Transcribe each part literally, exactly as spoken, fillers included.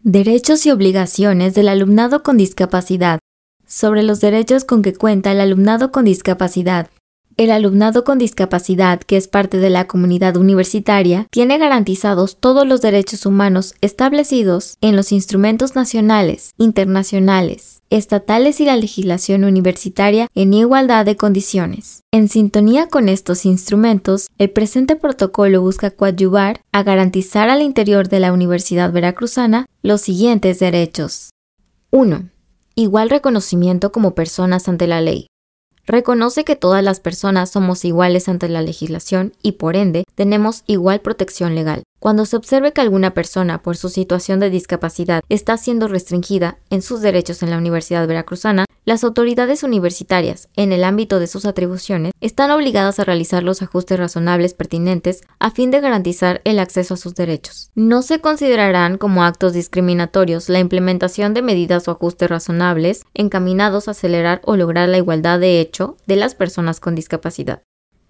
Derechos y obligaciones del alumnado con discapacidad. Sobre los derechos con que cuenta el alumnado con discapacidad. El alumnado con discapacidad, que es parte de la comunidad universitaria, tiene garantizados todos los derechos humanos establecidos en los instrumentos nacionales, internacionales, estatales y la legislación universitaria en igualdad de condiciones. En sintonía con estos instrumentos, el presente protocolo busca coadyuvar a garantizar al interior de la Universidad Veracruzana los siguientes derechos. uno. Igual reconocimiento como personas ante la ley. Reconoce que todas las personas somos iguales ante la legislación y, por ende, tenemos igual protección legal. Cuando se observe que alguna persona, por su situación de discapacidad, está siendo restringida en sus derechos en la Universidad Veracruzana, las autoridades universitarias, en el ámbito de sus atribuciones, están obligadas a realizar los ajustes razonables pertinentes a fin de garantizar el acceso a sus derechos. No se considerarán como actos discriminatorios la implementación de medidas o ajustes razonables encaminados a acelerar o lograr la igualdad de hecho de las personas con discapacidad.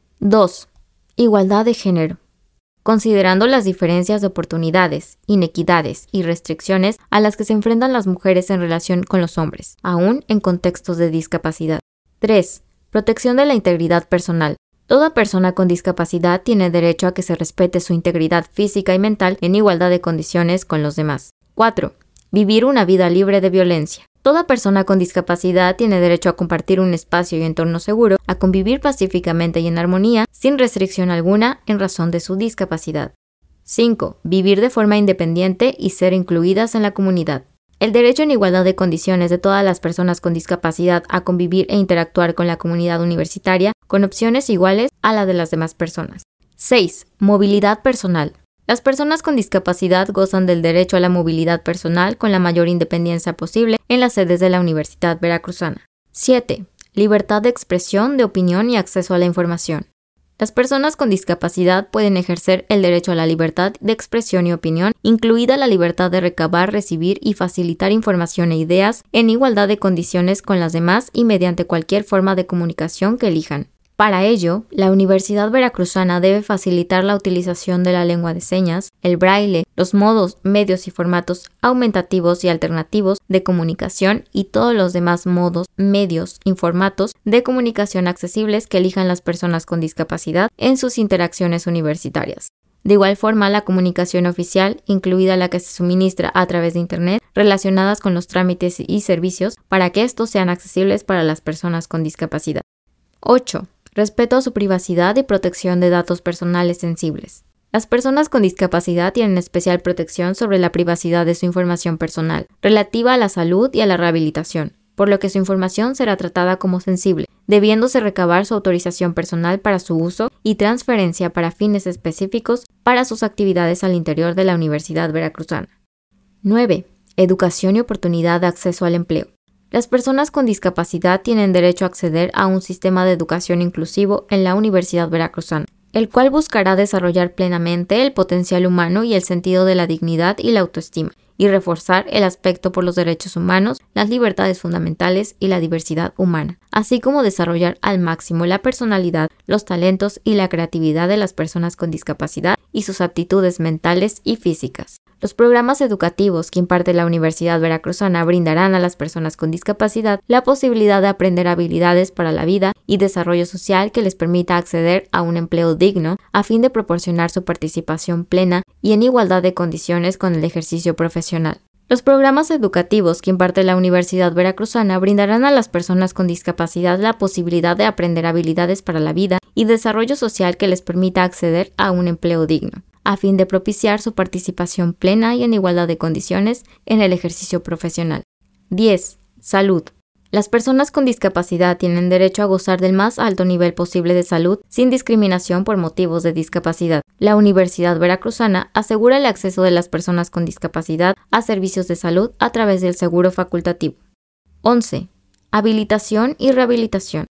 dos. Igualdad de género. Considerando las diferencias de oportunidades, inequidades y restricciones a las que se enfrentan las mujeres en relación con los hombres, aún en contextos de discapacidad. tres. Protección de la integridad personal. Toda persona con discapacidad tiene derecho a que se respete su integridad física y mental en igualdad de condiciones con los demás. cuatro. Vivir una vida libre de violencia. Toda persona con discapacidad tiene derecho a compartir un espacio y entorno seguro, a convivir pacíficamente y en armonía, sin restricción alguna en razón de su discapacidad. cinco. Vivir de forma independiente y ser incluidas en la comunidad. El derecho en igualdad de condiciones de todas las personas con discapacidad a convivir e interactuar con la comunidad universitaria con opciones iguales a la de las demás personas. seis. Movilidad personal. Las personas con discapacidad gozan del derecho a la movilidad personal con la mayor independencia posible en las sedes de la Universidad Veracruzana. siete. Libertad de expresión, de opinión y acceso a la información. Las personas con discapacidad pueden ejercer el derecho a la libertad de expresión y opinión, incluida la libertad de recabar, recibir y facilitar información e ideas en igualdad de condiciones con las demás y mediante cualquier forma de comunicación que elijan. Para ello, la Universidad Veracruzana debe facilitar la utilización de la lengua de señas, el braille, los modos, medios y formatos aumentativos y alternativos de comunicación y todos los demás modos, medios y formatos de comunicación accesibles que elijan las personas con discapacidad en sus interacciones universitarias. De igual forma, la comunicación oficial, incluida la que se suministra a través de Internet, relacionadas con los trámites y servicios para que estos sean accesibles para las personas con discapacidad. ocho. Respeto a su privacidad y protección de datos personales sensibles. Las personas con discapacidad tienen especial protección sobre la privacidad de su información personal, relativa a la salud y a la rehabilitación, por lo que su información será tratada como sensible, debiéndose recabar su autorización personal para su uso y transferencia para fines específicos para sus actividades al interior de la Universidad Veracruzana. nueve. Educación y oportunidad de acceso al empleo. Las personas con discapacidad tienen derecho a acceder a un sistema de educación inclusivo en la Universidad Veracruzana, el cual buscará desarrollar plenamente el potencial humano y el sentido de la dignidad y la autoestima, y reforzar el aspecto por los derechos humanos, las libertades fundamentales y la diversidad humana, así como desarrollar al máximo la personalidad, los talentos y la creatividad de las personas con discapacidad y sus aptitudes mentales y físicas. Los programas educativos que imparte la Universidad Veracruzana brindarán a las personas con discapacidad la posibilidad de aprender habilidades para la vida y desarrollo social que les permita acceder a un empleo digno a fin de proporcionar su participación plena y en igualdad de condiciones con el ejercicio profesional. Los programas educativos que imparte la Universidad Veracruzana brindarán a las personas con discapacidad la posibilidad de aprender habilidades para la vida y desarrollo social que les permita acceder a un empleo digno, a fin de propiciar su participación plena y en igualdad de condiciones en el ejercicio profesional. diez. Salud. Las personas con discapacidad tienen derecho a gozar del más alto nivel posible de salud sin discriminación por motivos de discapacidad. La Universidad Veracruzana asegura el acceso de las personas con discapacidad a servicios de salud a través del seguro facultativo. once. Habilitación y rehabilitación.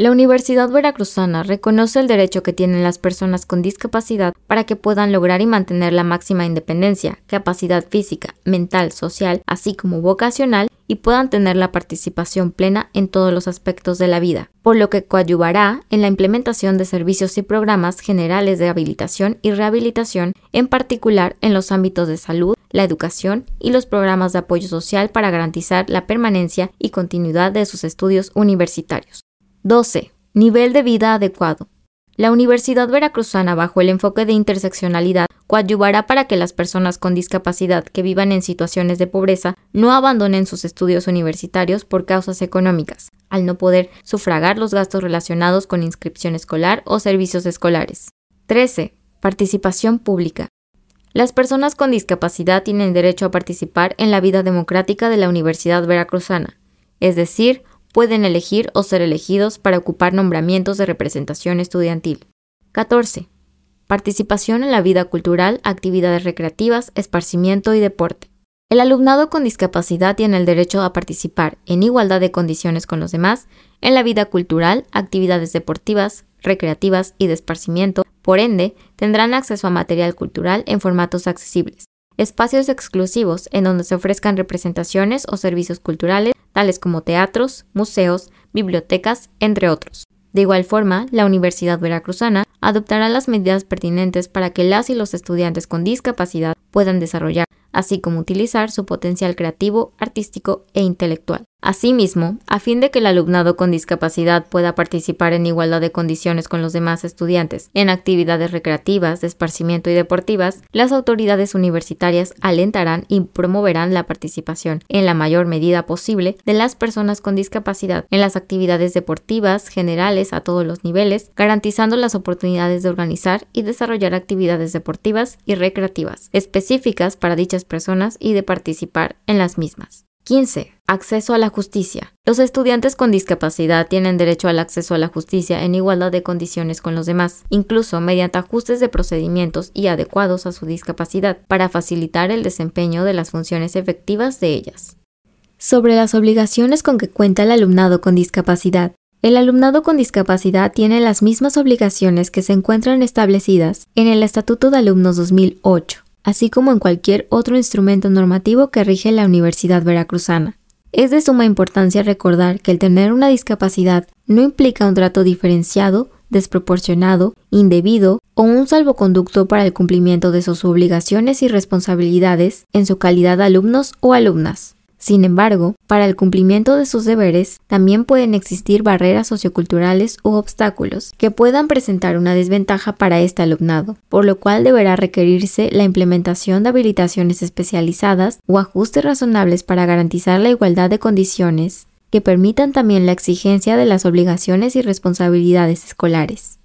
La Universidad Veracruzana reconoce el derecho que tienen las personas con discapacidad para que puedan lograr y mantener la máxima independencia, capacidad física, mental, social, así como vocacional, y puedan tener la participación plena en todos los aspectos de la vida, por lo que coadyuvará en la implementación de servicios y programas generales de habilitación y rehabilitación, en particular en los ámbitos de salud, la educación y los programas de apoyo social para garantizar la permanencia y continuidad de sus estudios universitarios. doce. Nivel de vida adecuado. La Universidad Veracruzana, bajo el enfoque de interseccionalidad, coadyuvará para que las personas con discapacidad que vivan en situaciones de pobreza no abandonen sus estudios universitarios por causas económicas, al no poder sufragar los gastos relacionados con inscripción escolar o servicios escolares. trece. Participación pública. Las personas con discapacidad tienen derecho a participar en la vida democrática de la Universidad Veracruzana, es decir, pueden elegir o ser elegidos para ocupar nombramientos de representación estudiantil. catorce. Participación en la vida cultural, actividades recreativas, esparcimiento y deporte. El alumnado con discapacidad tiene el derecho a participar, en igualdad de condiciones con los demás, en la vida cultural, actividades deportivas, recreativas y de esparcimiento. Por ende, tendrán acceso a material cultural en formatos accesibles, espacios exclusivos en donde se ofrezcan representaciones o servicios culturales, tales como teatros, museos, bibliotecas, entre otros. De igual forma, la Universidad Veracruzana adoptará las medidas pertinentes para que las y los estudiantes con discapacidad puedan desarrollar, así como utilizar su potencial creativo, artístico e intelectual. Asimismo, a fin de que el alumnado con discapacidad pueda participar en igualdad de condiciones con los demás estudiantes en actividades recreativas, de esparcimiento y deportivas, las autoridades universitarias alentarán y promoverán la participación en la mayor medida posible de las personas con discapacidad en las actividades deportivas generales a todos los niveles, garantizando las oportunidades de organizar y desarrollar actividades deportivas y recreativas específicas para dichas personas y de participar en las mismas. quince. Acceso a la justicia. Los estudiantes con discapacidad tienen derecho al acceso a la justicia en igualdad de condiciones con los demás, incluso mediante ajustes de procedimientos y adecuados a su discapacidad, para facilitar el desempeño de las funciones efectivas de ellas. Sobre las obligaciones con que cuenta el alumnado con discapacidad. El alumnado con discapacidad tiene las mismas obligaciones que se encuentran establecidas en el Estatuto de Alumnos dos mil ocho. Así como en cualquier otro instrumento normativo que rige la Universidad Veracruzana. Es de suma importancia recordar que el tener una discapacidad no implica un trato diferenciado, desproporcionado, indebido o un salvoconducto para el cumplimiento de sus obligaciones y responsabilidades en su calidad de alumnos o alumnas. Sin embargo, para el cumplimiento de sus deberes, también pueden existir barreras socioculturales u obstáculos que puedan presentar una desventaja para este alumnado, por lo cual deberá requerirse la implementación de habilitaciones especializadas o ajustes razonables para garantizar la igualdad de condiciones que permitan también la exigencia de las obligaciones y responsabilidades escolares.